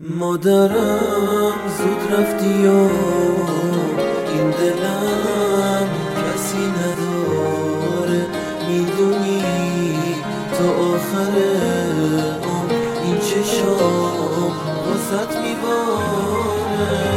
مادرم زود رفتی و این دلم کسی نداره، میدونی تا آخر این چشام واسط میباره.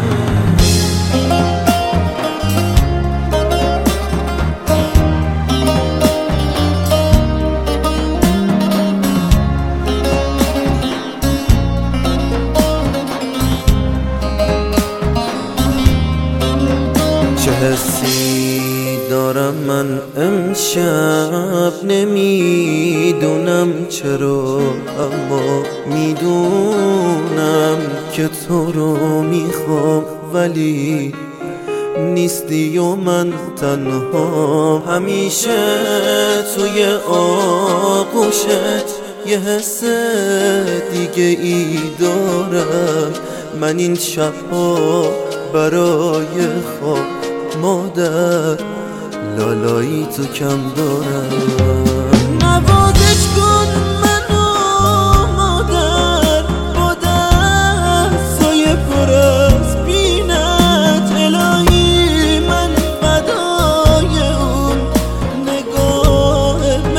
چه حسی دارم من امشب نمیدونم چرا، اما میدونم که تو رو میخوام، ولی نیستی و من تنها. همیشه توی آغوشت یه حس دیگه ای دارم. من این شبها برای خواب مادر لالایی تو کم دارم. نوازش کن منو مادر با دستای پر از بینت، الهی من فدای اون نگاه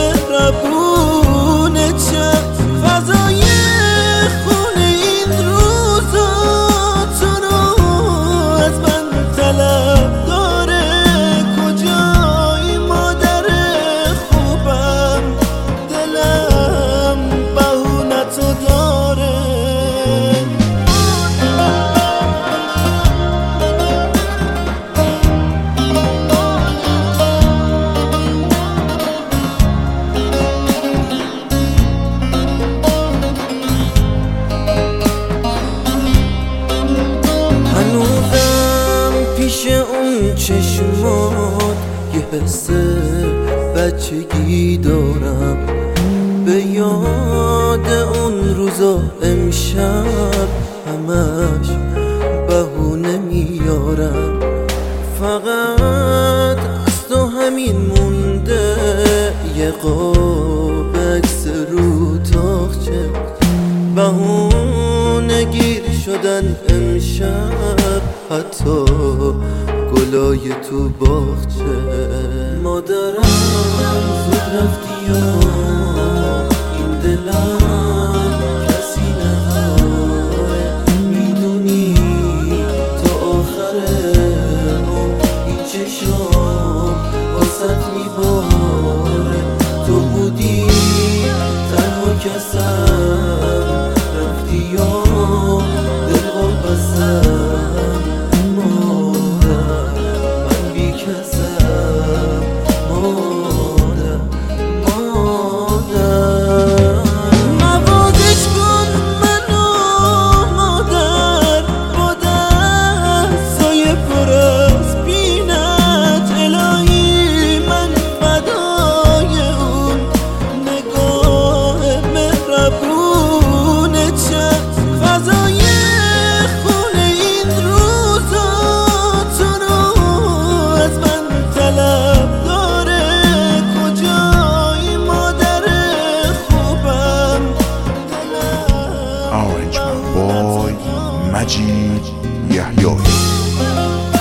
مهربونت شم. فضای خونه این روزا تو رو از من طلب داره. کجایی مادر خوبم، دلم بهونتو داره. هنوزم پیش اون چشمات یه حس بچگی دارم، به یاد اون روزا امشب همش بهونه میارم. فقط از تو همین مونده یه قاب عکس رو تاقچه، بهونه گیر شدن امشب حتی گلای تو باغچه. مادرم زود رفتی و این دلم کسی نداره، میدونی تا آخر این چشام واسط میباره. تو بودی تنها کسم، رفتی و دل واپسم. مادر من بی کسم، مادر نوازش کن منو مادر با دستای پر از بینت، الهی من فدای اون نگاه مهربونت شم. فضای خونه این روزا تو رو از من طلب داره. کجایی مادر خوبم، دلم Orange Man Boy مجید یحیایی.